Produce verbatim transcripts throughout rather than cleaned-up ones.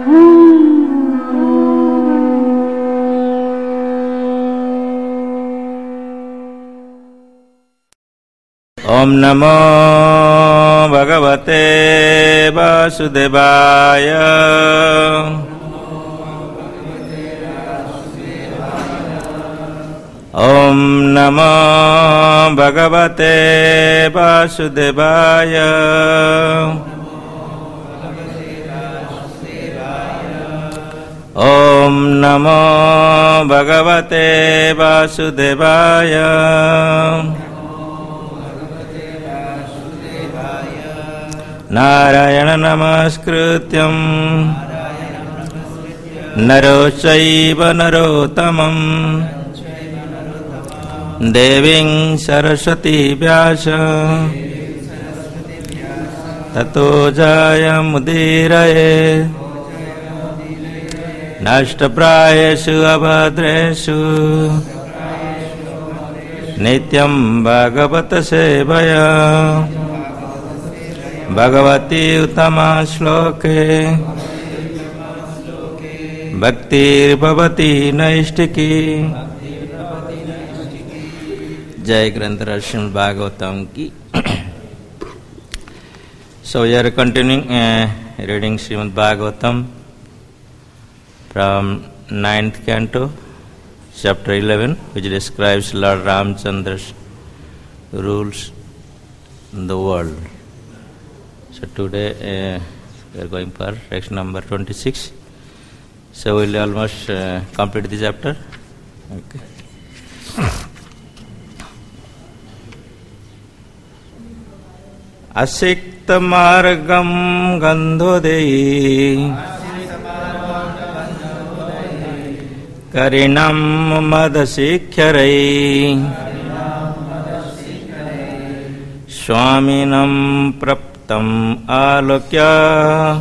Om Namo Bhagavate Vasudevaya. Om Namo Bhagavate Vasudevaya. Om Namo Bhagavate Vasudevaya. Narayana Namaskrityam Naro Chaiva Narottamam Deving Saraswati Vyasa Tato Jaya Mudiraye Nashtaprayeshu Abhadreshu Nityam Bhagavata Sevaya Bhagavati Uttama Shloke Bhaktir Bhavati Naistiki. Jai Grantharaj Srimad Bhagavatam ki. So we are continuing uh, reading Srimad Bhagavatam from ninth canto, chapter eleven, which describes Lord Ramchandra's rules in the world. So today uh, we are going for section number twenty-six. So we will almost uh, complete the chapter. Okay. Asikta margam gandhodei karinam madasikhyarai swaminam prap Tam alokya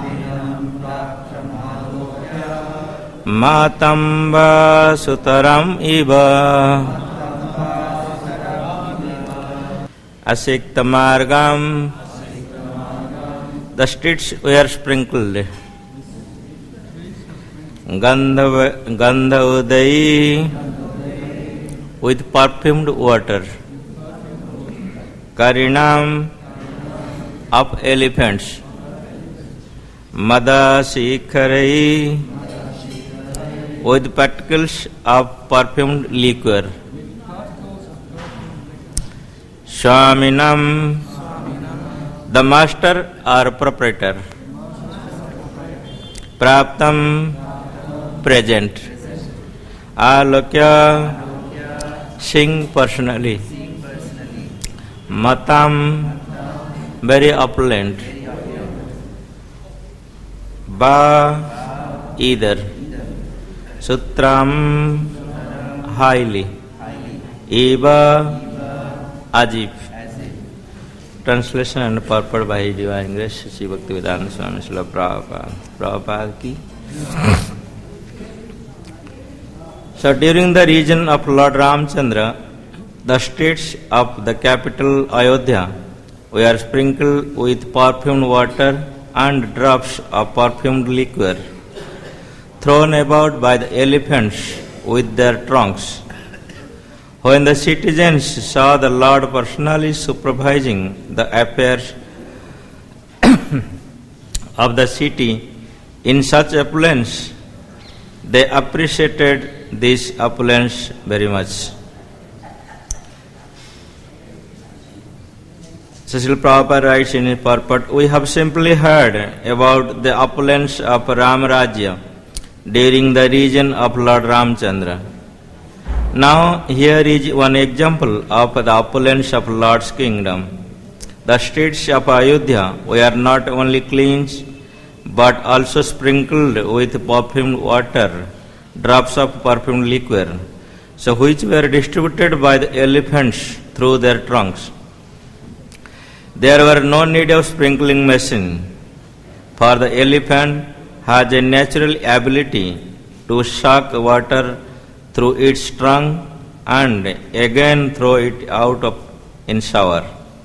matam sutaram iva asikta margam. The streets were sprinkled. Gandha, gandha udayi with perfumed water. Karinam of elephants. Mada Sikharai with particles of perfumed liquor. Swaminam, the master or proprietor. Praptam, present. Alokya, sing personally. Matam, very opulent. Ba, either. Sutram, highly. Eva, Ajib. Translation and purport by His Divine Grace Sri Bhaktivedanta Swami Srila Prabhupada. Prabhupada ki. So during the reign of Lord Ramchandra, the streets of the capital Ayodhya were sprinkled with perfumed water and drops of perfumed liquor, thrown about by the elephants with their trunks. When the citizens saw the Lord personally supervising the affairs of the city in such opulence, they appreciated this opulence very much. Srila Prabhupada writes in his purport, we have simply heard about the opulence of Ramarajya during the reign of Lord Ramchandra. Now here is one example of the opulence of Lord's kingdom. The streets of Ayodhya were not only cleansed but also sprinkled with perfumed water, drops of perfumed liquor, so which were distributed by the elephants through their trunks. There were no need of sprinkling machine, for the elephant has a natural ability to suck water through its trunk and again throw it out of in shower.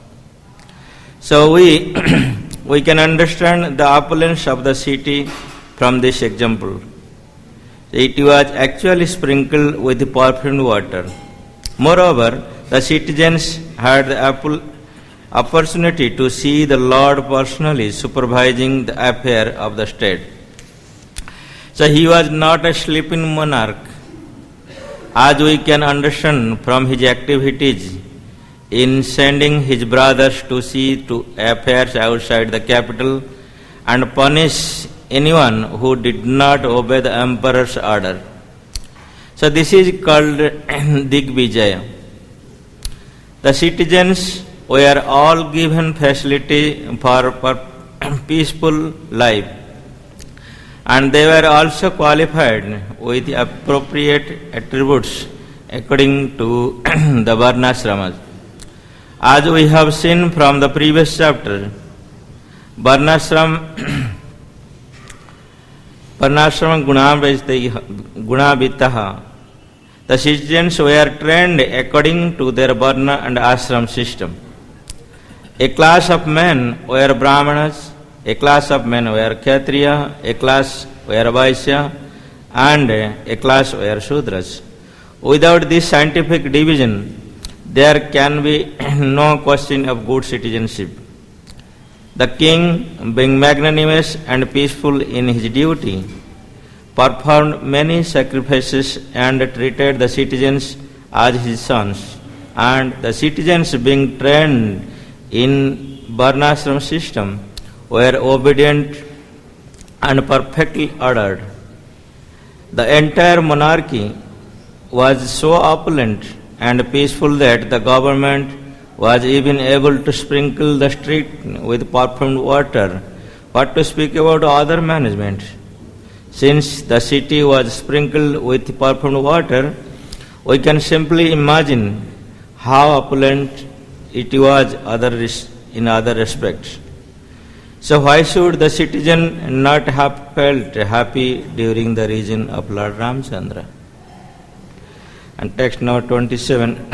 So we we can understand the opulence of the city from this example. It was actually sprinkled with perfumed water. Moreover, the citizens had the opportunity to see the Lord personally supervising the affair of the state. So he was not a sleeping monarch, as we can understand from his activities in sending his brothers to see to affairs outside the capital and punish anyone who did not obey the emperor's order. So this is called Digvijaya. The citizens were all given facility for, for peaceful life, and they were also qualified with appropriate attributes according to the Varnashramas. As we have seen from the previous chapter, Varnashram Varnashram Gunavitaha, the citizens were trained according to their Varna and Ashram system. A class of men were Brahmanas, a class of men were Kshatriya, a class were Vaishya, and a class were Shudras. Without this scientific division, there can be no question of good citizenship. The king, being magnanimous and peaceful in his duty, performed many sacrifices and treated the citizens as his sons. And the citizens, being trained in Varnashram system, were obedient and perfectly ordered. The entire monarchy was so opulent and peaceful that the government was even able to sprinkle the street with perfumed water. What to speak about other management? Since the city was sprinkled with perfumed water, we can simply imagine how opulent it was other in other respects. So why should the citizen not have felt happy during the reign of Lord Ramchandra? And text number twenty-seven.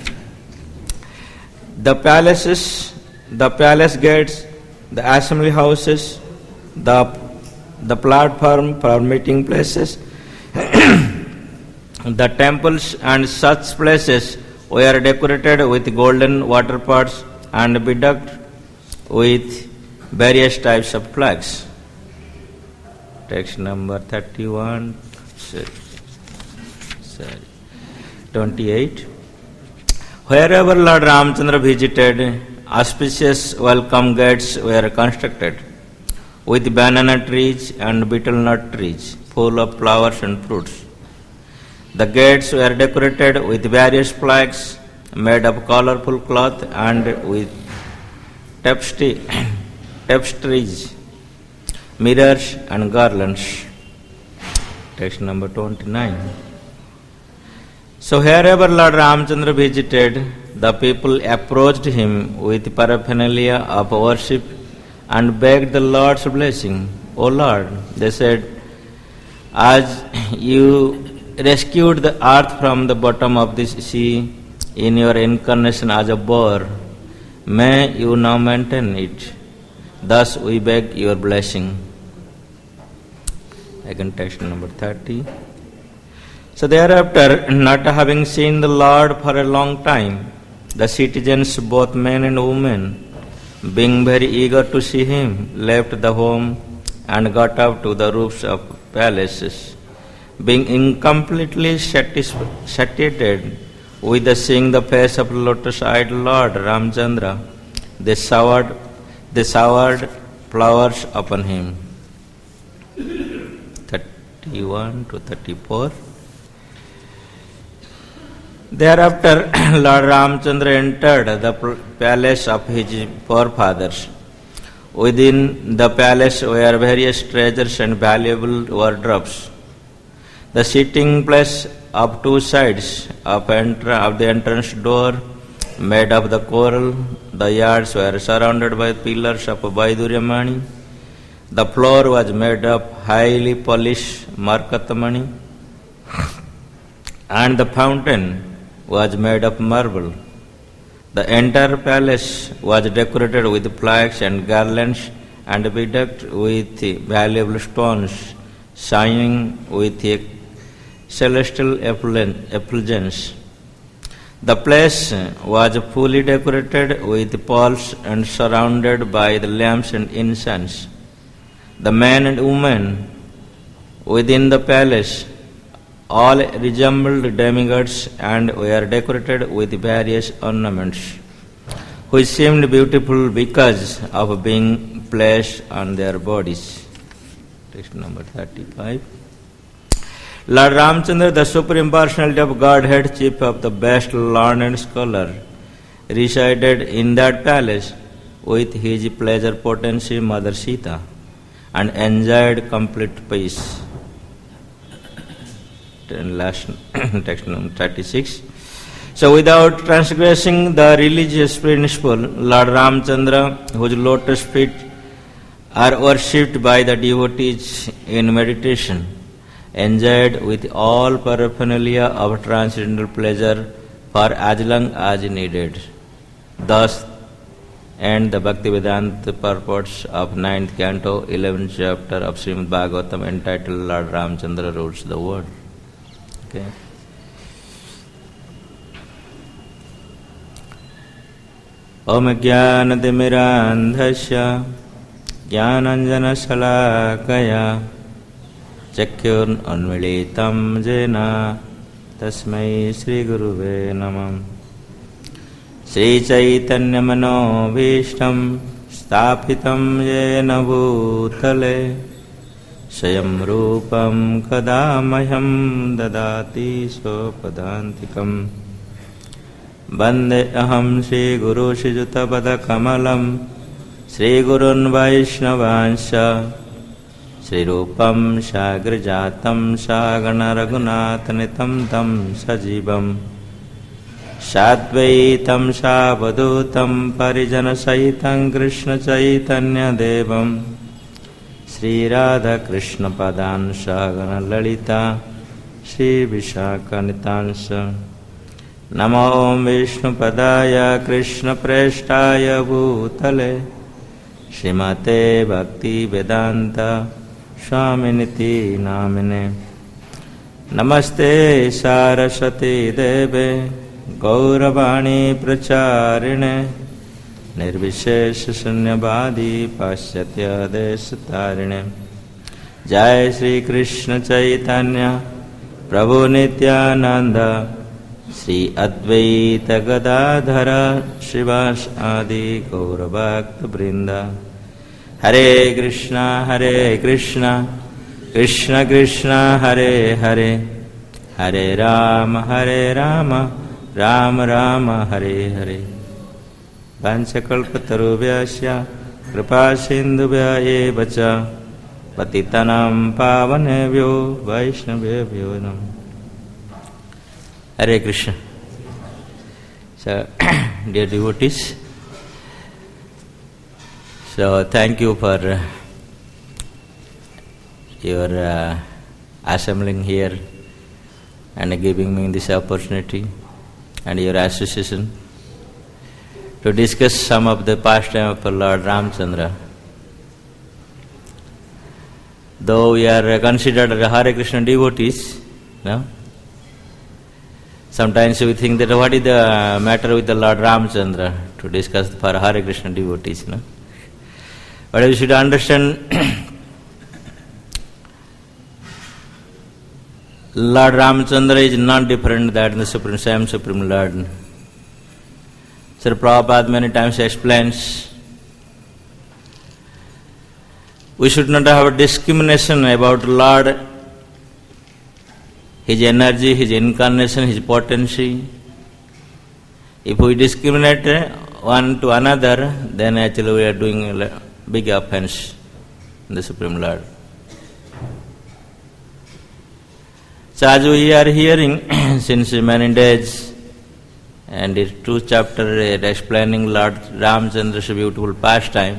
The palaces, the palace gates, the assembly houses, the, the platform for meeting places, the temples and such places were decorated with golden water pots and bedecked with various types of flags. Text number thirty-one, sorry, twenty-eight. Wherever Lord Ramchandra visited, auspicious welcome gates were constructed with banana trees and betel nut trees full of flowers and fruits. The gates were decorated with various flags made of colorful cloth and with tapestry, tapestries, mirrors and garlands. Text number twenty-nine. So wherever Lord Ramchandra visited, the people approached him with paraphernalia of worship and begged the Lord's blessing. O Lord, they said, as you rescued the earth from the bottom of this sea in your incarnation as a boar, may you now maintain it. Thus we beg your blessing. Again, text number thirty. So thereafter, not having seen the Lord for a long time, the citizens, both men and women, being very eager to see him, left the home and got up to the roofs of palaces. Being incompletely satiated with the seeing the face of lotus-eyed Lord Ramchandra, they showered, they showered flowers upon him. thirty-one to thirty-four. Thereafter, Lord Ramchandra entered the palace of his forefathers. Within the palace were various treasures and valuable wardrobes. The sitting place of two sides of, entra- of the entrance door, made of the coral, the yards were surrounded by pillars of Vaiduryamani. The floor was made of highly polished Markatamani, and the fountain was made of marble. The entire palace was decorated with flags and garlands and bedecked with valuable stones, shining with a celestial effulgence. The place was fully decorated with pearls and surrounded by the lamps and incense. The men and women within the palace all resembled demigods and were decorated with various ornaments, which seemed beautiful because of being placed on their bodies. Text number thirty-five. Lord Ramchandra, the supreme personality of Godhead, chief of the best learned scholar, resided in that palace with his pleasure potency Mother Sita and enjoyed complete peace. Last text number thirty-six. So without transgressing the religious principle, Lord Ramchandra, whose lotus feet are worshipped by the devotees in meditation, enjoyed with all paraphernalia of transcendental pleasure for as long as needed. Thus end the Bhaktivedanta purports of ninth canto, eleventh chapter of Srimad Bhagavatam, entitled Lord Ramchandra Rules the World. Okay. Om Jnanatimirandhasya Jnananjanasalakaya Chakyur Unmilitam Jena Tasmai Sri Guruve Namam. Sri Chaitanya Mano Bhishtam Sthapitam Jena Bhutale Swayam Rupam Kadamaham Dadati Sopadantikam. Bande Aham Sri Guru Shijuta Pada Kamalam Sri Gurun Vaishnavansha Sri Rupam Shagrajatam Shagana Raghunatanitam Tam Sajivam Shadvaitam Shabhadutam Parijana Sahitam Krishna Chaitanya Devam Sri Radha Krishna Padan Shagana Lalita Sri Vishaka Nitansa. Namo Vishnu Padaya Krishna Preshtaya Bhutale Srimate Bhakti Vedanta Swaminiti Namine. Namaste Saraswati Deve Gauravani Pracharine Nirvishesha Sunyabadi Pasyatya Desatarine. Jai Sri Krishna Chaitanya Prabhu Nityananda Sri Advaita Gadadhara Shivas Adi Gaura Bhakta Brinda. Hare Krishna Hare Krishna Krishna Krishna Hare Hare Hare Rama Hare Rama Rama Rama Hare Hare. Vanchakalpatarubhyasya Kripa Sindhubhya eva ca Patitanam Pavanebhyo Vaishnavebhyo Namo. Hare Krishna. So, dear devotees, so thank you for uh, your uh, assembling here and giving me this opportunity and your association to discuss some of the pastime of Lord Ramchandra. Though we are considered Hare Krishna devotees, no? Sometimes we think that what is the matter with the Lord Ramchandra to discuss for Hare Krishna devotees, no? But we should understand Lord Ramchandra is not different than the Supreme, same Supreme Lord. Sri Prabhupada many times explains we should not have a discrimination about Lord, His energy, His incarnation, His potency. If we discriminate one to another, then actually we are doing a big offense in the Supreme Lord. So as we are hearing since many days, and it's two chapters explaining Lord Ramchandra's beautiful pastime.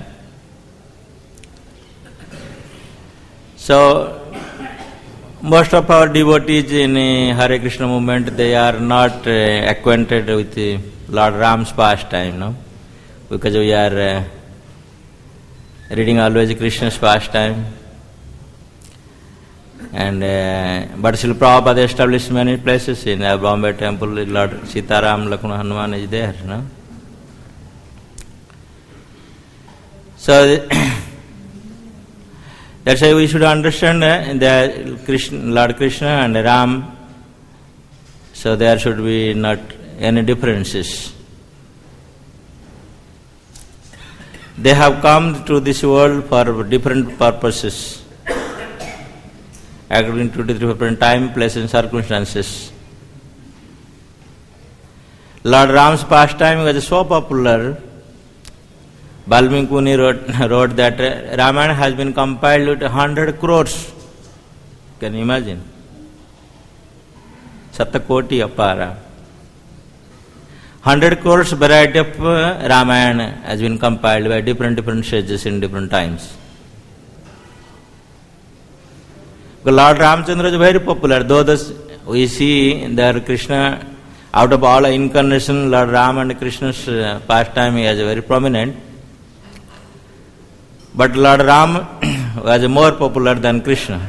So most of our devotees in Hare Krishna movement, they are not uh, acquainted with uh, Lord Ram's pastime, no? Because we are uh, reading always Krishna's pastime. And uh, but Srila Prabhupada established many places in uh, Bombay temple. Lord Sitaram Lakshmana Hanuman is there, no? So that's why we should understand uh, the Krishna, Lord Krishna and Ram. So there should be not any differences. They have come to this world for different purposes, according to different time, place and circumstances. Lord Ram's pastime was so popular, Valmiki Muni wrote, wrote that Ramayana has been compiled with one hundred crores. Can you imagine? Satakoti Apara. one hundred crores variety of uh, Ramayana has been compiled by different different sages in different times. But Lord Ramchandra is very popular. Though this, we see that Krishna, out of all incarnation, Lord Ram and Krishna's uh, pastime is very prominent. But Lord Ram was more popular than Krishna.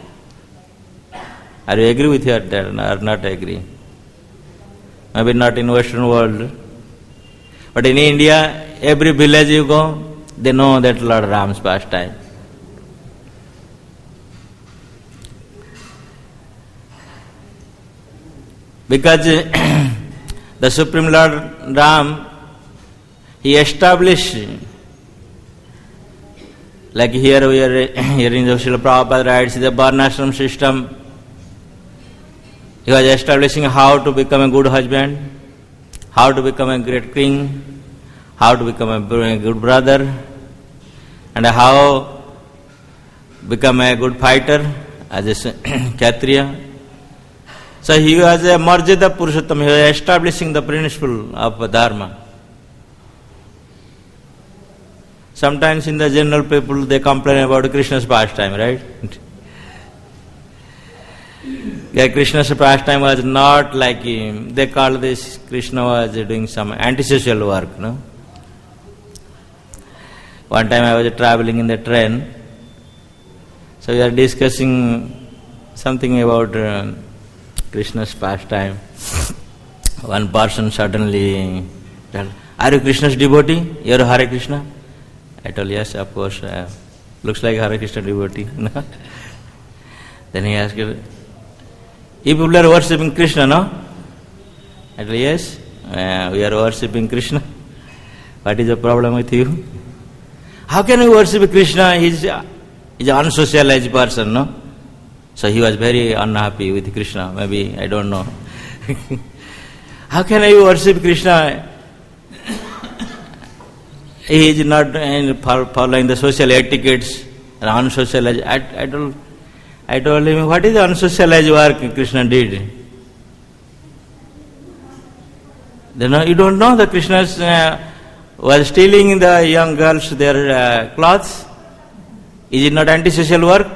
Are you agree with that or not agree? Maybe not in Western world. But in India, every village you go, they know that Lord Ram's pastime. Because the Supreme Lord Ram, he established, like here we are hearing the Srila Prabhupada writes, the Varnashram system. He was establishing how to become a good husband, how to become a great king, how to become a good brother, and how become a good fighter as a Kshatriya. So he was a Marjada Purushottam, he was establishing the principle of Dharma. Sometimes in the general people they complain about Krishna's pastime, right? Yeah, Krishna's pastime was not like him. They call this Krishna was doing some antisocial work, no? One time I was traveling in the train, so we are discussing something about uh, Krishna's pastime. One person suddenly said, "Are you Krishna's devotee? You are Hare Krishna?" I told, "Yes, of course. Uh, looks like Hare Krishna devotee." Then he asked, "You people are worshipping Krishna, no?" I told, "Yes, uh, we are worshipping Krishna. What is the problem with you?" "How can you worship Krishna? He is an unsocialized person, no?" So he was very unhappy with Krishna. Maybe, I don't know. "How can I worship Krishna? He is not following the social etiquettes and unsocialized." I, I, told, I told him, "What is the unsocialized work Krishna did?" Then you don't know that Krishna uh, was stealing the young girls their uh, clothes. Is it not antisocial work?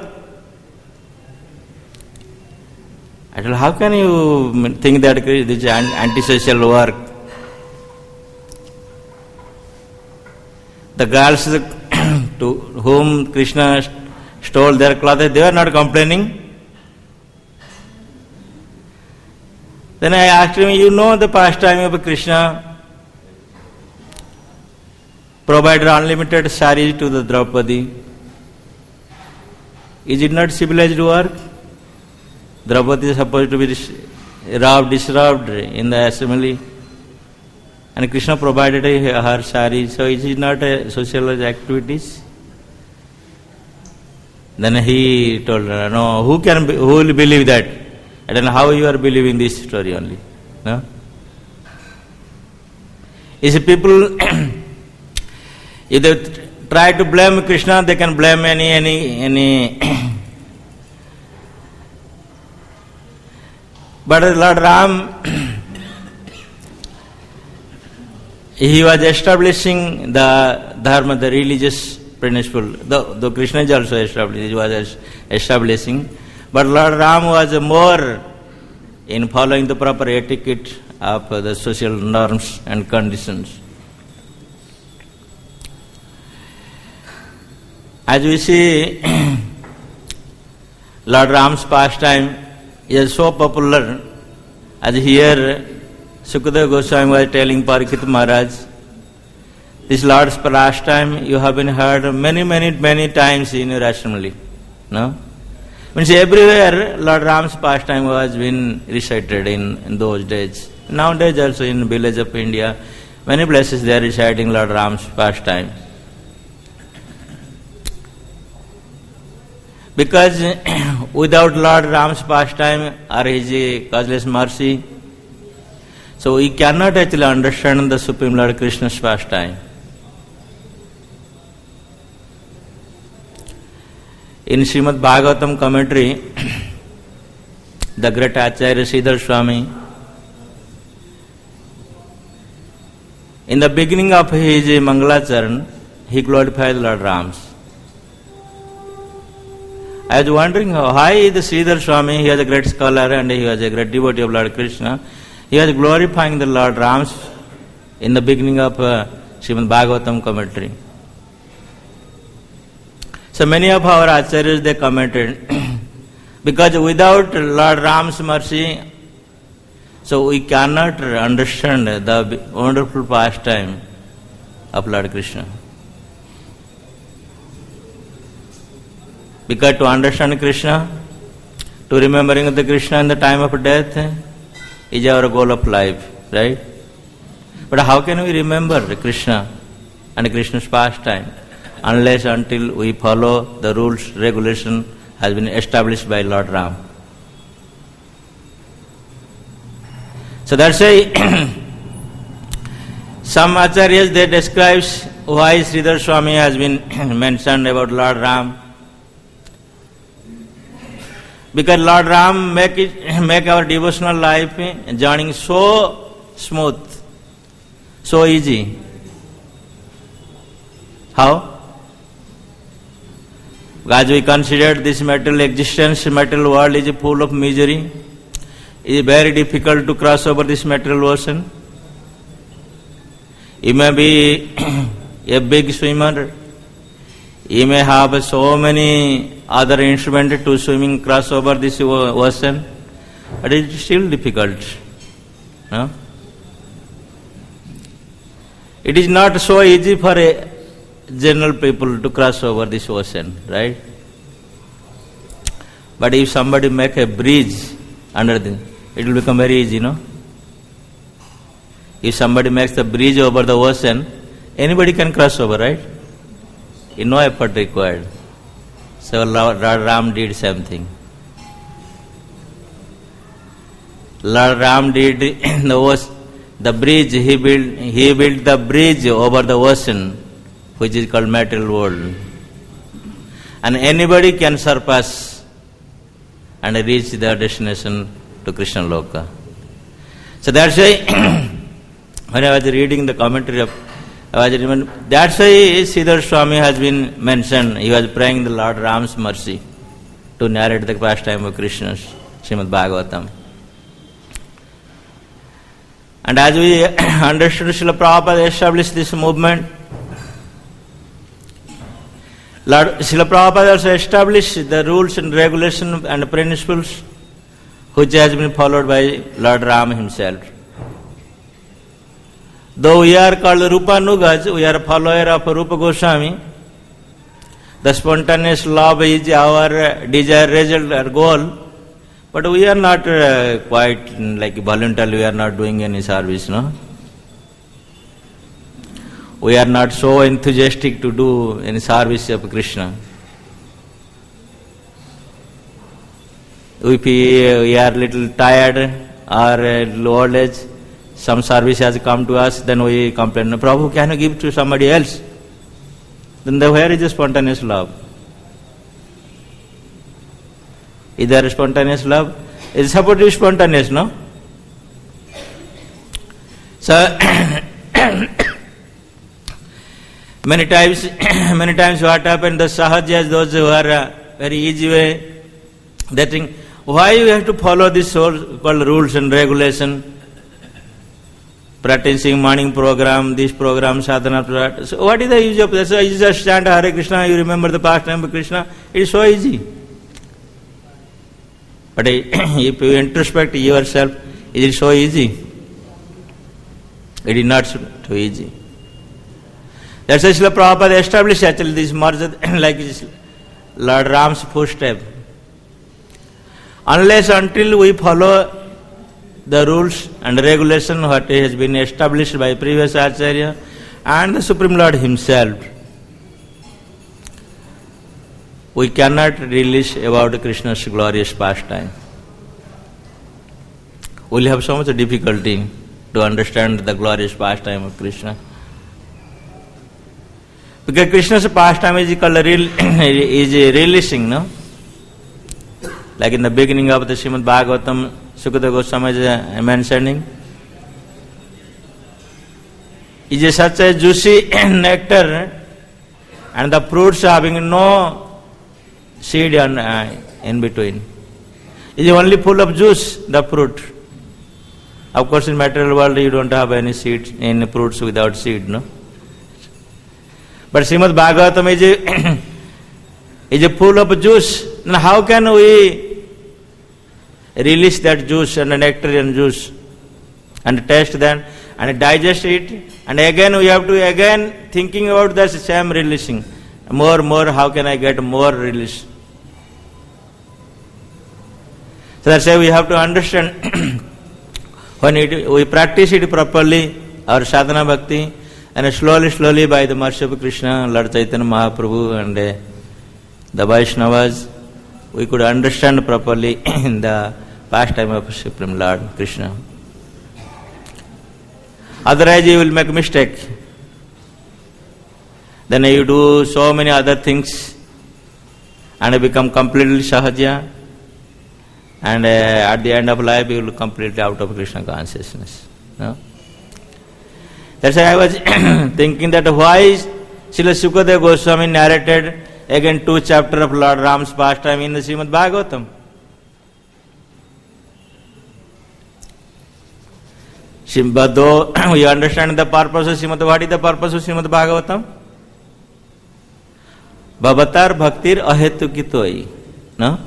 I told, "How can you think that this is antisocial work?" The girls to whom Krishna stole their clothes, they were not complaining. Then I asked him, "You know the pastime of Krishna provided unlimited saris to the Draupadi. Is it not civilized work? Draupadi is supposed to be robbed, disrobed in the assembly, and Krishna provided her sari, so it is not a social activities." Then he told her, "No, who can, be, who will believe that? I don't know how you are believing this story only. No? Is people, if they try to blame Krishna, they can blame any, any, any. But Lord Ram, he was establishing the dharma, the religious principle. Though, though Krishna is also established, he was establishing. But Lord Ram was more in following the proper etiquette of the social norms and conditions. As we see, Lord Ram's pastime is so popular, as here Sukadeva Goswami was telling Parikshit Maharaj, this Lord's pastime you have been heard many, many, many times in your assembly. No? Means everywhere Lord Ram's pastime was been recited in, in those days. Nowadays also in village of India, many places they are reciting Lord Ram's pastime. Because without Lord Ram's pastime or his causeless mercy, so we cannot actually understand the Supreme Lord Krishna's pastime. In Srimad Bhagavatam commentary, the great Acharya Sridhar Swami, in the beginning of his Mangalacharan, he glorified Lord Ram's. I was wondering why the Sridhar Swami, he was a great scholar and he was a great devotee of Lord Krishna, he was glorifying the Lord Ram's in the beginning of uh, Srimad Bhagavatam commentary. So many of our acharyas, they commented, because without Lord Ram's mercy, so we cannot understand the wonderful pastime of Lord Krishna. Because to understand Krishna, to remembering the Krishna in the time of death is our goal of life, right? But how can we remember Krishna and Krishna's pastime unless until we follow the rules, regulation has been established by Lord Ram? So that's why some acharyas, they describe why Sridhar Swami has been mentioned about Lord Ram. Because Lord Ram make it, make our devotional life journeying so smooth, so easy. How? As we consider this material existence, material world is full of misery. It is very difficult to cross over this material ocean. You may be a big swimmer. You may have so many other instruments to swimming cross over this ocean, but it is still difficult. No? It is not so easy for a general people to cross over this ocean, right? But if somebody make a bridge under the, it will become very easy, no? If somebody makes the bridge over the ocean, anybody can cross over, right? In no effort required. So Lord Ram did same thing. Lord Ram did in the ocean, the bridge he built. He built the bridge over the ocean, which is called material world, and anybody can surpass and reach their destination to Krishna Loka. So that's why when I was reading the commentary of, I was remembering, that's why Sridhar Swami has been mentioned. He was praying the Lord Ram's mercy to narrate the pastime of Krishna's Srimad Bhagavatam. And as we understood, Srila Prabhupada established this movement. Lord Srila Prabhupada also established the rules and regulations and principles which has been followed by Lord Ram himself. Though we are called Rupa Nugas, we are a follower of Rupa Goswami. The spontaneous love is our desired result or goal, but we are not uh, quite like voluntarily, we are not doing any service, no? We are not so enthusiastic to do any service of Krishna. If we, we are little tired or uh, old age, some service has come to us, then we complain, Prabhu, can you give to somebody else? Then the, where is the spontaneous love? Is there a spontaneous love? It is supposed to be spontaneous, no? So, many times, many times what happened, the sahajas, those who are uh, very easy way, they think, why we have to follow this so-called rules and regulation? practicing morning program, this program, sadhana program. So what is the use of that? So you just chant Hare Krishna, you remember the pastime of Krishna. It is so easy. But if you introspect yourself, it is so easy. It is not so easy. That's why Srila Prabhupada established actually this merger like this Lord Ram's footstep. Unless until we follow the rules and regulation what has been established by previous Acharya and the Supreme Lord Himself, we cannot release about Krishna's glorious pastime. We will have so much difficulty to understand the glorious pastime of Krishna. Because Krishna's pastime is called real, is releasing, no? Like in the beginning of the Srimad Bhagavatam, Sukadeva Goswami is mentioning, it is such a juicy nectar and the fruits having no seed on, uh, in between. It is only full of juice, the fruit. Of course, in material world you don't have any seeds, any fruits without seed, no? But Srimad Bhagavatam is a, is a full of juice. Then how can we release that juice and the nectar and juice and taste that and digest it, and again we have to again thinking about the same releasing. More, more, how can I get more release? So that's why we have to understand when it, we practice it properly, our sadhana bhakti, and slowly, slowly by the mercy of Krishna, Lord Chaitanya Mahaprabhu and uh, the Vaishnavas, we could understand properly in the pastime of Supreme Lord Krishna. Otherwise you will make mistake. Then you do so many other things and you become completely sahaja, and uh, at the end of life you will be completely out of Krishna consciousness. No? That's why I was thinking that why Srila Sukadeva Goswami narrated again two chapters of Lord Ram's pastime in the Srimad Bhagavatam. But though we understand the purpose of Srimad, what is the purpose of Srimad Bhagavatam? Bhavatar bhaktir ahetukitoi. No?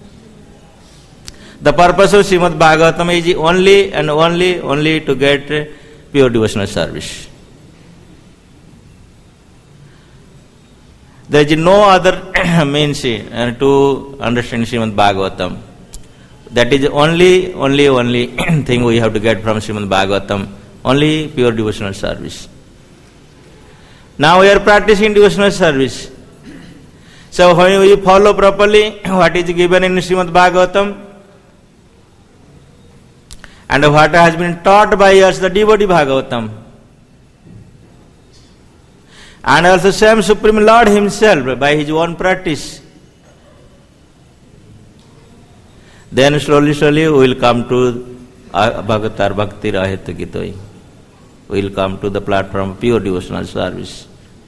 The purpose of Srimad Bhagavatam is only and only, only to get pure devotional service. There is no other means to understand Srimad Bhagavatam. That is only, only, only thing we have to get from Srimad Bhagavatam. Only pure devotional service. Now we are practicing devotional service. So when we follow properly what is given in Srimad Bhagavatam, and what has been taught by us, the devotee Bhagavatam, and also same Supreme Lord Himself by His own practice, then slowly, slowly we will come to Bhagatar Bhakti Rahetukitoi. We will come to the platform of pure devotional service.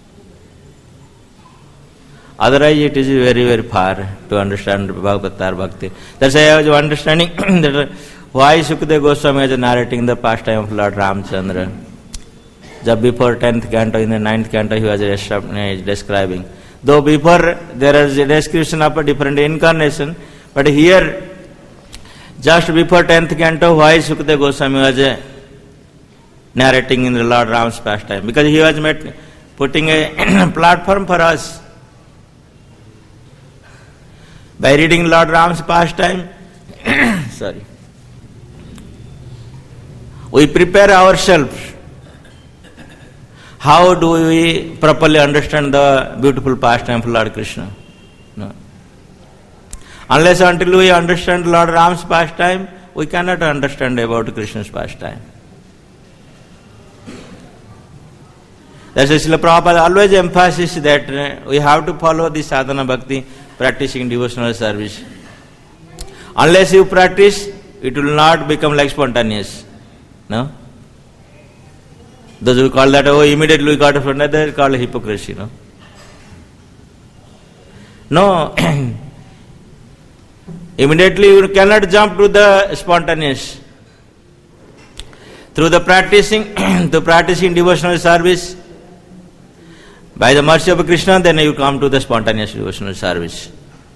Otherwise it is very, very far to understand Bhagatar Bhakti. That's why I was understanding that why Sukadeva Goswami is narrating the pastime of Lord Ramchandra. Just before tenth canto, in the ninth canto, he was describing. Though before there is a description of a different incarnation, but here, just before tenth canto, why Sukadeva Goswami was narrating in the Lord Ram's pastime? Because he was met, putting a platform for us. By reading Lord Ram's pastime, sorry, we prepare ourselves. How do we properly understand the beautiful pastime of Lord Krishna? No. Unless until we understand Lord Ram's pastime, we cannot understand about Krishna's pastime. That's why Srila Prabhupada always emphasizes that we have to follow the sadhana bhakti, practicing devotional service. Unless you practice, it will not become like spontaneous. No? Those who call that, oh, immediately we got a friend, that is called hypocrisy. No? No. Immediately you cannot jump to the spontaneous. Through the practicing, to practicing devotional service, by the mercy of Krishna, then you come to the spontaneous devotional service.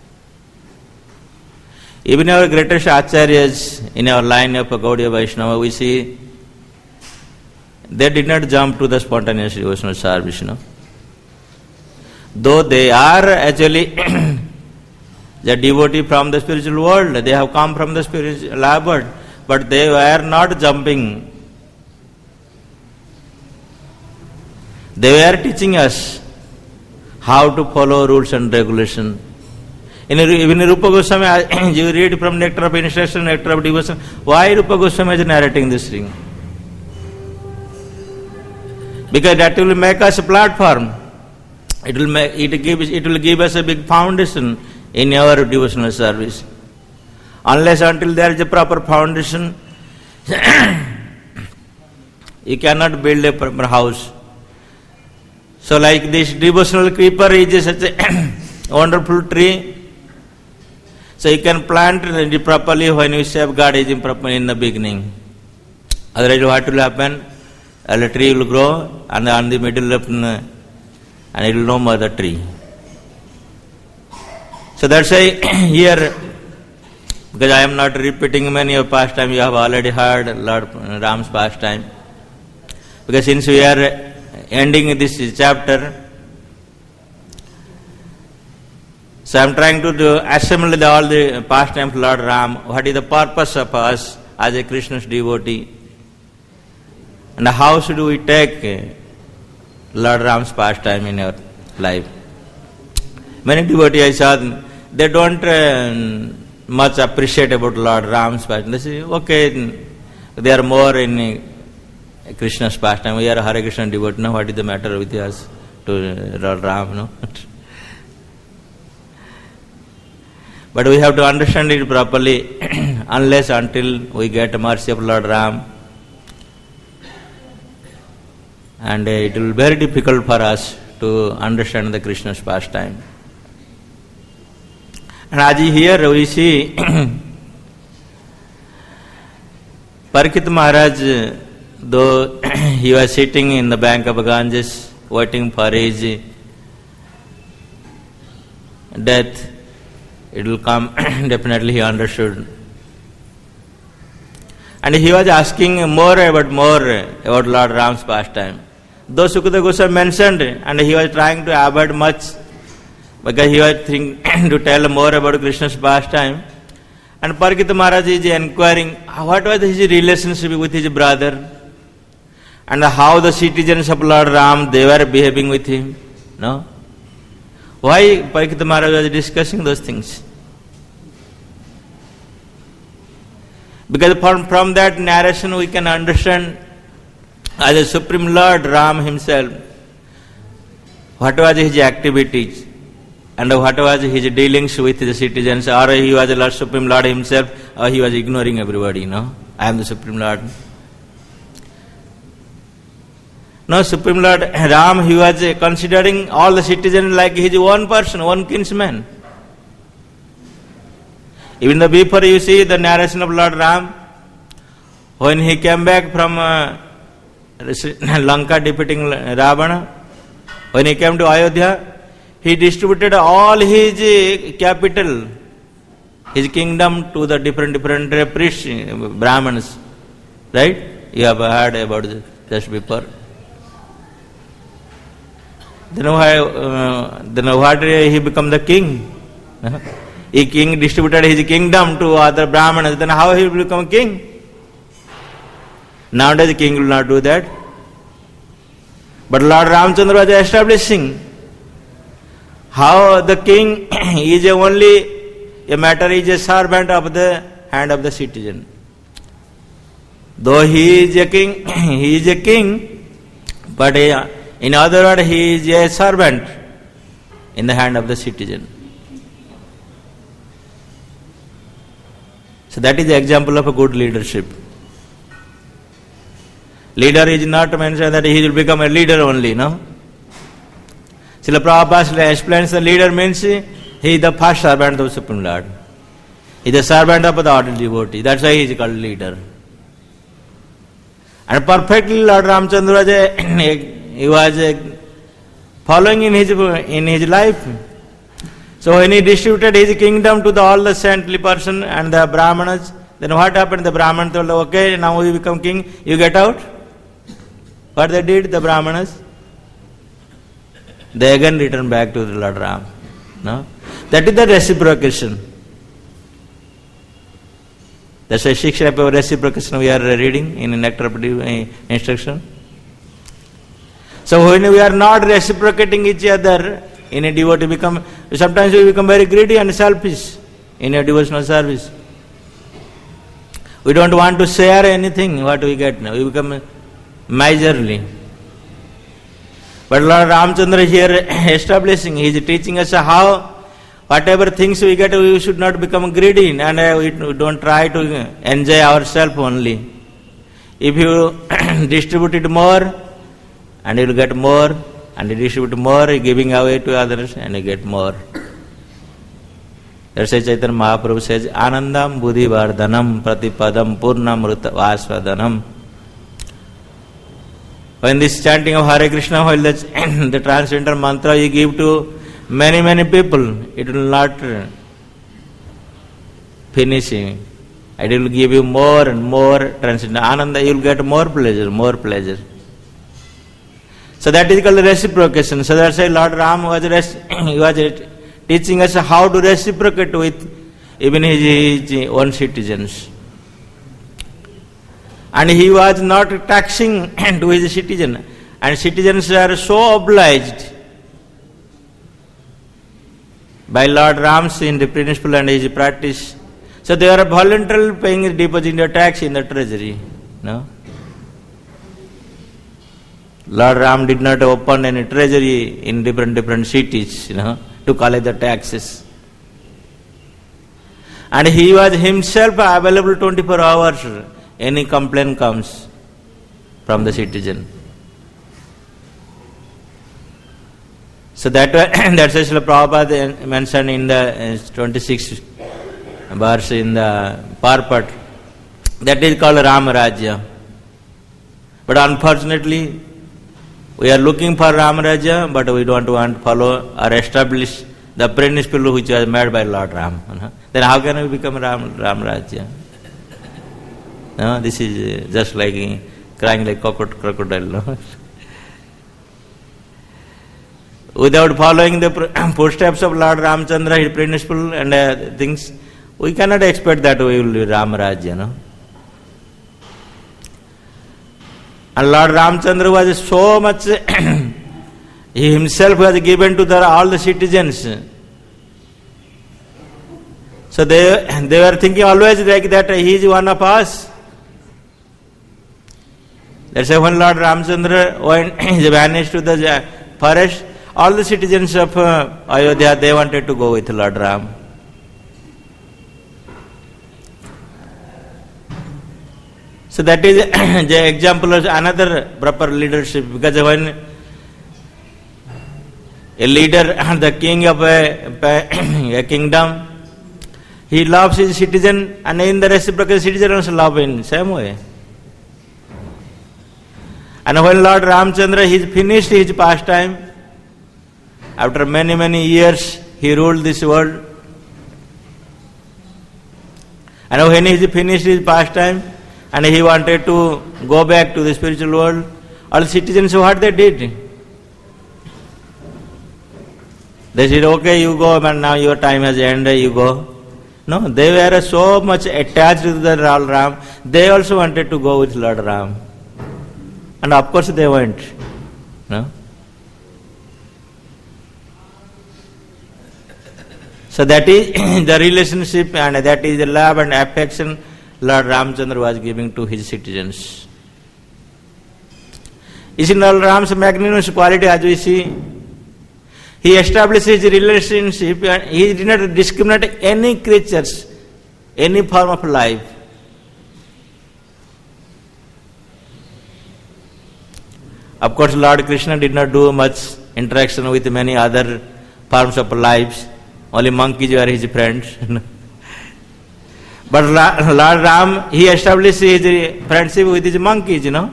Even our greatest acharyas in our line of Gaudiya Vaishnava, we see they did not jump to the spontaneous devotional service, you know. Though they are actually the devotee from the spiritual world, they have come from the spiritual world, but they were not jumping. They were teaching us how to follow rules and regulations. In even Rupa Goswami, you read from Nectar of Instruction, Nectar of Devotion. Why Rupa Goswami is narrating this thing? Because that will make us a platform. It will make it give it will give us a big foundation in our devotional service. Unless until there is a proper foundation, you cannot build a proper house. So, like this devotional creeper is such a wonderful tree. So you can plant it properly when you safeguard it properly in the beginning. Otherwise, what will happen? A tree will grow, and on the middle of and it will no more the tree. So that's why here, because I am not repeating many of pastime, you have already heard Lord Ram's pastime. Because since we are ending this chapter, so I am trying to do, assemble the, all the pastimes of Lord Ram. What is the purpose of us as a Krishna's devotee? And how should we take Lord Ram's pastime in our life? Many devotees I saw, they don't uh, much appreciate about Lord Ram's pastime. They say, okay, they are more in uh, Krishna's pastime. We are Hare Krishna devotee. Now what is the matter with us to uh, Lord Ram? No? But we have to understand it properly unless until we get mercy of Lord Ram. And it will be very difficult for us to understand the Krishna's pastime. And as here we see Parikshit Maharaj, though he was sitting in the bank of Ganges waiting for his death, it will come, definitely he understood. And he was asking more about more about Lord Ram's pastime. Though Sukadeva Goswami mentioned, and he was trying to avoid much, because he was thinking to tell more about Krishna's pastime. And Parikshit Maharaj is inquiring what was his relationship with his brother, and how the citizens of Lord Ram, they were behaving with him. No? Why Parikshit Maharaj was discussing those things? Because from, from that narration we can understand as a Supreme Lord Ram himself, what was his activities and what was his dealings with the citizens, or he was the Lord, Supreme Lord himself, or he was ignoring everybody, no? I am the Supreme Lord. No, Supreme Lord Ram, he was considering all the citizens like his own person, one kinsman. Even the before you see the narration of Lord Ram, when he came back from uh, Lanka defeating Ravana, when he came to Ayodhya, he distributed all his capital, his kingdom to the different different priests, Brahmanas. Right? You have heard about this just before. Then why, uh, then what he become the king? A king distributed his kingdom to other Brahmanas, then how he will become king? Nowadays the king will not do that. But Lord Ramchandra was establishing how the king is only a matter, is a servant of the hand of the citizen. Though he is a king, he is a king, but in other words, he is a servant in the hand of the citizen. So that is the example of a good leadership. Leader is not mentioned that he will become a leader only, no? Srila Prabhupada explains the leader means he is the first servant of the Supreme Lord. He is the servant of the ordinary devotee. That's why he is called leader. And perfectly Lord Ramchandra was a, he was a following in his in his life. So when he distributed his kingdom to the, all the saintly person and the Brahmanas, then what happened? The Brahman told, okay, now we become king, you get out. What they did, the Brahmanas? They again returned back to the Lord Ram. No? That is the reciprocation. That's a six type of reciprocation we are reading in nectar instruction. So when we are not reciprocating each other in a devotee, become sometimes we become very greedy and selfish in a devotional service. We don't want to share anything what we get. We become miserly. But Lord Ramchandra is here establishing, he is teaching us how whatever things we get, we should not become greedy and we don't try to enjoy ourselves only. If you distribute it more, and you will get more, and you distribute more, giving away to others, and you get more. That's why Chaitanya Mahaprabhu says, Anandam Buddhi Vardhanam Pratipadam Purnamruta Vasvadanam. When this chanting of Hare Krishna, while the, the transcendental mantra you give to many, many people, it will not finish. It will give you more and more transcendental Ananda, you will get more pleasure, more pleasure. So that is called reciprocation. So that's why Lord Ram was, he was teaching us how to reciprocate with even his, his own citizens. And he was not taxing to his citizens. And citizens are so obliged by Lord Ram's in the principle and his practice. So they are voluntarily paying deposit their tax in the treasury. No? Lord Ram did not open any treasury in different different cities, you know, to collect the taxes. And he was himself available twenty-four hours. Any complaint comes from the citizen. So that that's Srila Prabhupada mentioned in the twenty-sixth verse in the Parpat. That is called Ram Rajya. But unfortunately, we are looking for Ram Rajya, but we don't want to follow or establish the principle which was made by Lord Ram. Then how can we become Ram, Ram Rajya? No, this is just like crying like crocodile. No? Without following the footsteps of Lord Ramchandra, his principle and uh, things, we cannot expect that we will be Ram Rajya. No? And Lord Ramchandra was so much, he himself was given to the, all the citizens. So they, they were thinking always like that he is one of us. That's why when Lord Ramchandra went, he vanished to the forest, all the citizens of uh, Ayodhya, they wanted to go with Lord Ram. So that is the example of another proper leadership, because when a leader, the king of a, a kingdom, he loves his citizen, and in the reciprocal citizen also love in same way. And when Lord Ramchandra he finished his pastime, after many many years he ruled this world, and when he finished his pastime and he wanted to go back to the spiritual world, all citizens, what they did? They said, okay, you go, but now your time has ended, you go. No, they were so much attached to the Lord Ram, they also wanted to go with Lord Ram. And of course they went. No? So that is the relationship, and that is the love and affection Lord Ramchandra was giving to his citizens. Is in Lord Ram's magnanimous quality, as we see, he established his relationship and he did not discriminate any creatures, any form of life. Of course, Lord Krishna did not do much interaction with many other forms of lives. Only monkeys were his friends. But Lord Ram, he established his friendship with his monkeys, you know.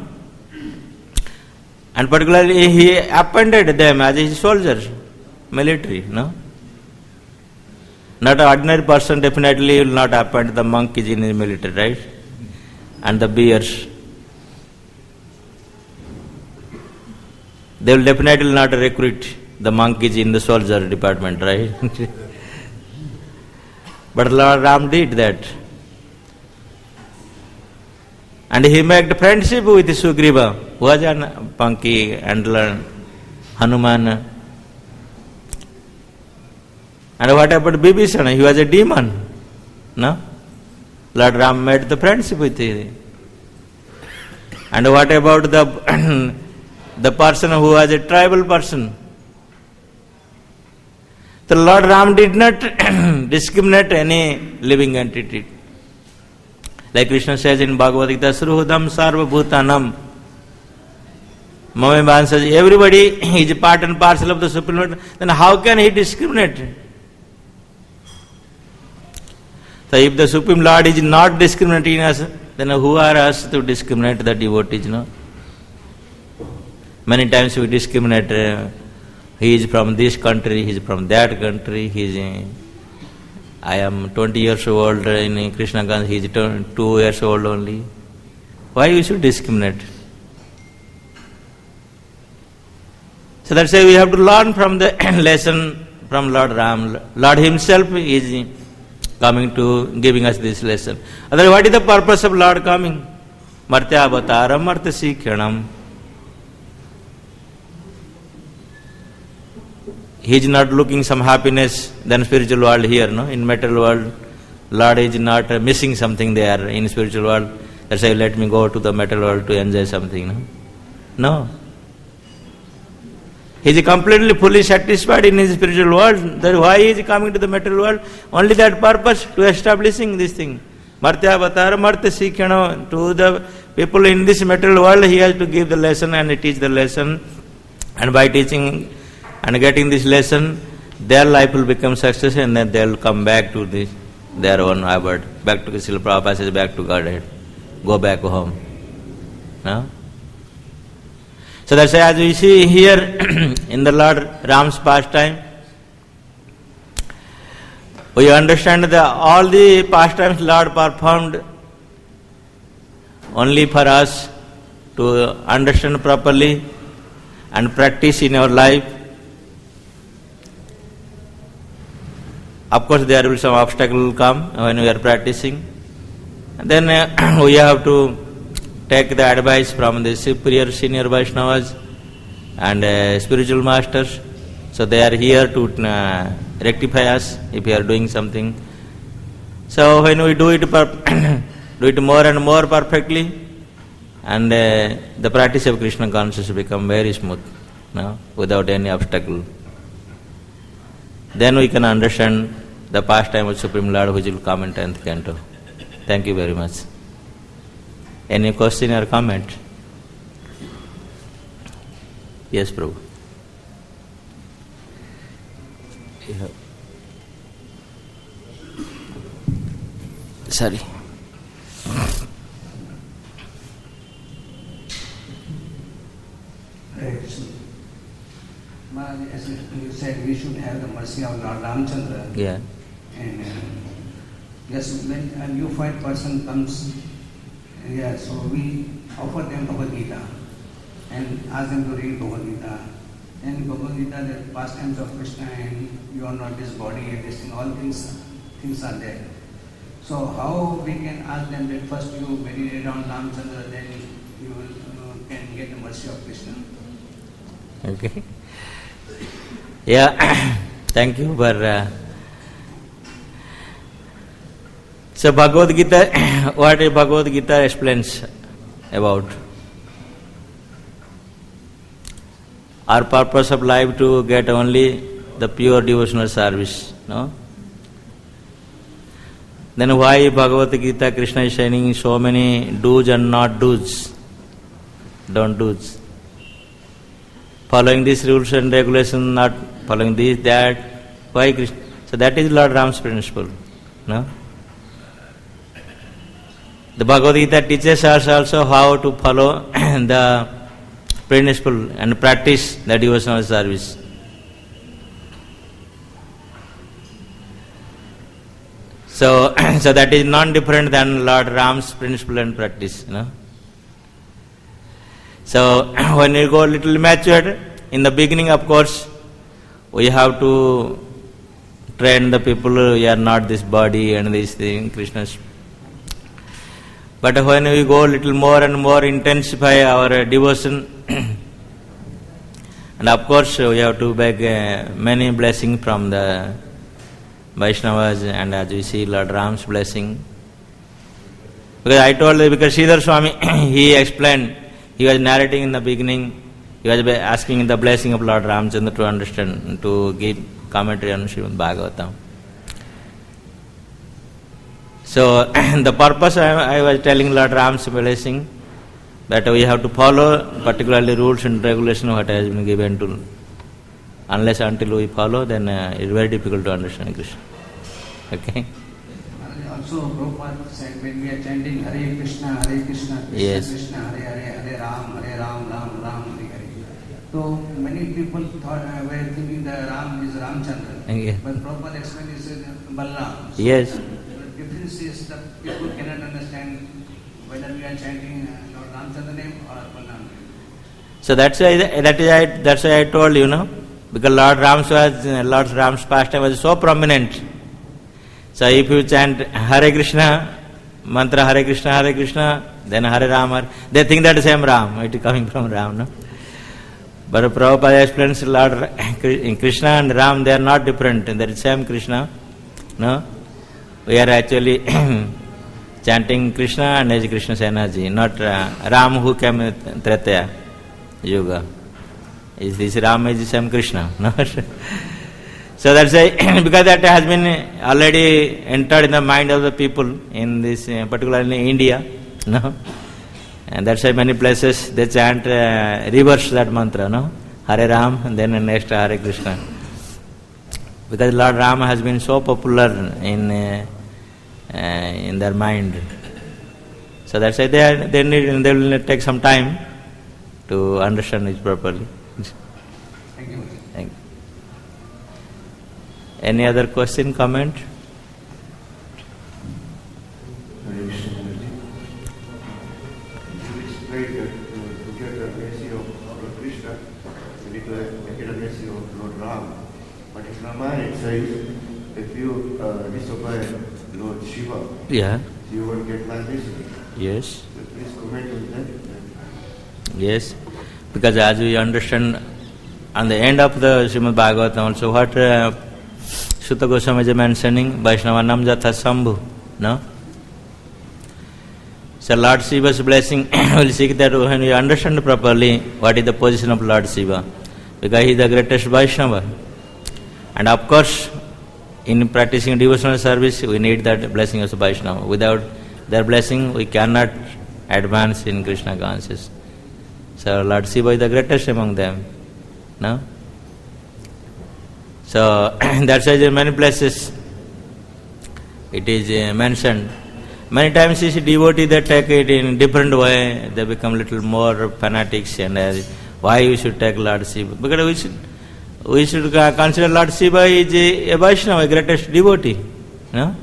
And particularly he appointed them as his soldiers, military, no. Not an ordinary person definitely will not appoint the monkeys in his military, right? And the bears. They will definitely not recruit the monkeys in the soldier department, right? But Lord Ram did that. And he made friendship with Sugriva, who was a monkey, and Hanuman. And what about Bibhisana? He was a demon. No? Lord Ram made the friendship with him. And what about the the person who was a tribal person? The Lord Ram did not discriminate any living entity. Like Krishna says in Bhagavad Gita, Sruhudam Sarva Bhutanam. Mame says, everybody is a part and parcel of the Supreme Lord. Then how can he discriminate? So if the Supreme Lord is not discriminating us, then who are us to discriminate the devotees? No? Many times we discriminate. Uh, he is from this country, he is from that country. He is. Uh, I am twenty years old in Krishna Gandhi. He is two years old only. Why we should discriminate? So that's why we have to learn from the lesson from Lord Ram. Lord himself is coming to giving us this lesson. Otherwise, what is the purpose of Lord coming? Martya avataram martya sikhanam. He is not looking some happiness than spiritual world here, no? In material world, Lord is not uh, missing something there in spiritual world. That's why let me go to the material world to enjoy something, no? No. He is completely fully satisfied in his spiritual world. That's why he is coming to the material world. Only that purpose to establishing this thing. Martya avatar, martya sikhana. To the people in this material world, he has to give the lesson and teach the lesson. And by teaching and getting this lesson, their life will become success, and then they will come back to this, their own abode. Back to Srila Prabhupada says, back to Godhead. Go back home. No? So that's why as we see here in the Lord Ram's pastime, we understand that all the pastimes Lord performed only for us to understand properly and practice in our life. Of course, there will be some obstacle will come when we are practicing. And then uh, we have to take the advice from the superior senior Vaishnavas and uh, spiritual masters. So they are here to uh, rectify us if we are doing something. So when we do it, per- do it more and more perfectly, and uh, the practice of Krishna consciousness become very smooth, no? Without any obstacle. Then we can understand the pastime of Supreme Lord, which will come in tenth canto. Thank you very much. Any question or comment? Yes, Prabhu. Yeah. Sorry. Maharaj, as you said, we should have the mercy of Lord Ramchandra. Yeah. And uh, just when a new fight person comes, yeah, so we offer them Bhagavad Gita and ask them to read Bhagavad Gita. And Bhagavad Gita, the pastimes of Krishna, and you are not this body and this thing, all things things are there. So how we can ask them that first you meditate on Ramchandra, then you will uh, can get the mercy of Krishna? Okay. Yeah. Thank you for. Uh, so Bhagavad Gita, what is Bhagavad Gita explains about? Our purpose of life to get only the pure devotional service, no? Then why Bhagavad Gita Krishna is saying so many do's and not do's, don't do's? Following these rules and regulations, not following this, that. Why Krishna? So that is Lord Ram's principle, no? The Bhagavad Gita teaches us also how to follow the principle and practice the devotional service. So, so that is non-different than Lord Ram's principle and practice, you know. So, when you go a little matured, in the beginning, of course, we have to train the people, we are not this body and this thing, Krishna's. But when we go a little more and more intensify our devotion, and of course, we have to beg uh, many blessings from the Vaishnavas, and as we see Lord Ram's blessing. Because I told you, because Sridhar Swami, he explained, he was narrating in the beginning, he was asking the blessing of Lord Ramchandra to understand, to give commentary on Srimad Bhagavatam. So, the purpose I, I was telling Lord Ram's blessing, that we have to follow particularly rules and regulations what has been given to. Unless until we follow, then uh, it's very difficult to understand Krishna. Okay? Also, Prabhupada said when we are chanting Hare Krishna, Hare Krishna, Krishna yes. Krishna, Hare Hare, Hare Ram, Hare Ram, Ram Ram, Hare Hare. So many people thought uh, were thinking that Ram is Ramchandra, yeah. but Prabhupada explained is uh, Balram. So yes. The difference is that people cannot understand whether we are chanting uh, Lord Ramchandra name or Balram name. So that's why that is I, that's why I told you, know, because Lord Ram's was Lord Ram's pastime was so prominent. So if you chant Hare Krishna, mantra Hare Krishna, Hare Krishna, then Hare Ram, Hare, they think that the same Ram, it is coming from Ram, no? But Prabhupada explains Lord Krishna and Ram, they are not different, they are the same Krishna, no? We are actually chanting Krishna and as Krishna's energy, not uh, Ram who came with Tretaya Yuga. Is this Ram is the same Krishna? No? So that's why, because that has been already entered in the mind of the people in this, uh, particularly in India, no? And that's why many places they chant, uh, reverse that mantra, no? Hare Ram and then next Hare Krishna. Because Lord Ram has been so popular in uh, uh, in their mind. So that's why they are, they need, they will take some time to understand it properly. Thank you. Thank you. Any other question, comment? It says, if you uh, disobey Lord Shiva, Yeah. you will get maldition. Yes. So please comment on that. Yes. Because as we understand, on the end of the Srimad Bhagavatam also, what uh, Sutta Goswami is mentioning, Vaishnavanam Jatha Sambhu, no? So Lord Shiva's blessing will seek that when we understand properly what is the position of Lord Shiva, because he is the greatest Vaishnava. And of course, in practicing devotional service, we need that blessing of Vaishnava. Without their blessing, we cannot advance in Krishna consciousness. So Lord Shiva is the greatest among them. No? So that's why in many places it is uh, mentioned. Many times you see devotees that take it in different way, they become little more fanatics and uh, why we should take Lord Shiva? Because we should we should consider Lord Shiva is a, a Vaishnava, a greatest devotee. No?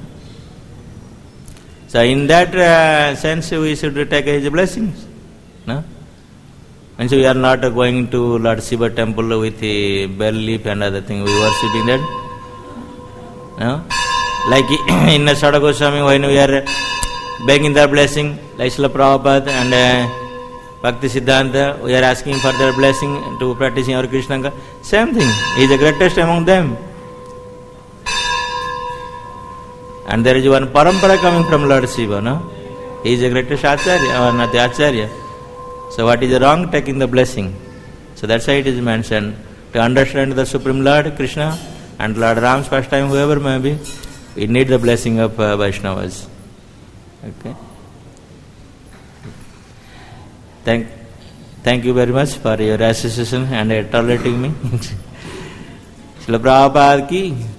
So in that uh, sense we should take his blessings. No? And so we are not going to Lord Shiva temple with a bell leaf and other thing, we worshipping that. No? Like in Sada Goswami, when we are begging their blessing, like Srila Prabhupada and uh, Bhakti Siddhanta, we are asking for their blessing to practicing our Krishna. Same thing, he is the greatest among them. And there is one parampara coming from Lord Shiva, no? He is the greatest Acharya, or not the Acharya. So what is wrong taking the blessing? So that's why it is mentioned. To understand the Supreme Lord Krishna and Lord Ram's pastime, whoever may be, we need the blessing of uh, Vaishnavas. Okay. Thank, thank you very much for your association and uh, tolerating me. Srila Prabhupada ki